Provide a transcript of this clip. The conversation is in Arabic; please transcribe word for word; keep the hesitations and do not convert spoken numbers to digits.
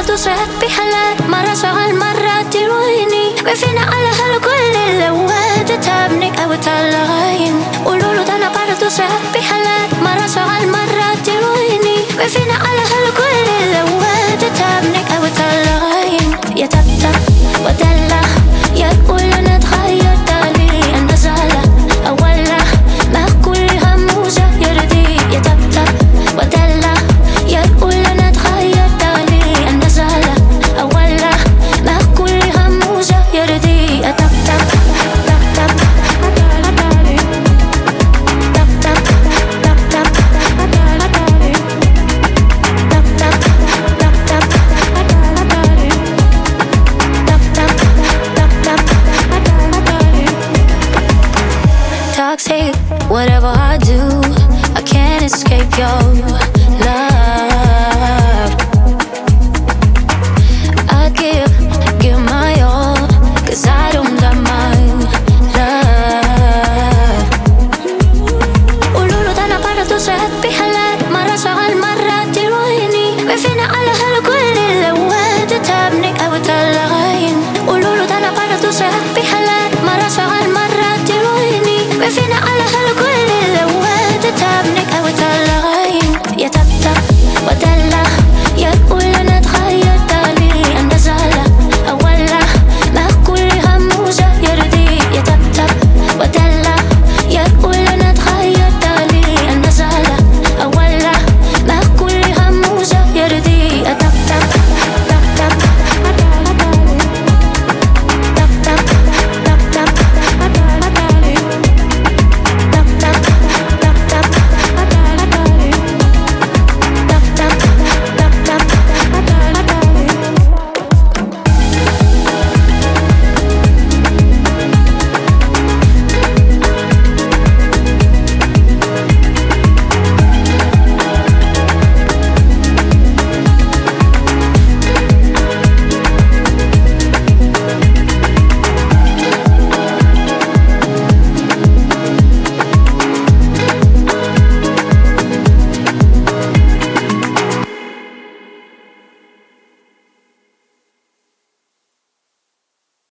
تصرخ بحالات مرة سؤال مرة ترويني وفينا على هالكل اللوات تتعبني أو تعلقين قولوله ده أنا برا تصرخ بحالات مرة سؤال مرة ترويني وفينا على هالكل اللوات تتعبني أو تعلقين يا تبتب ودلع يا تقول أنا اتغيرت علي أنا زعلة أولا ما كل هموزة يرضي يا تبتب ودلع يا تقول أنا اتغيرت علي أنا زعلة أولا ما كل هموزة يرضي يا تبتب تبتب Toxic, whatever I do, I can't escape your love.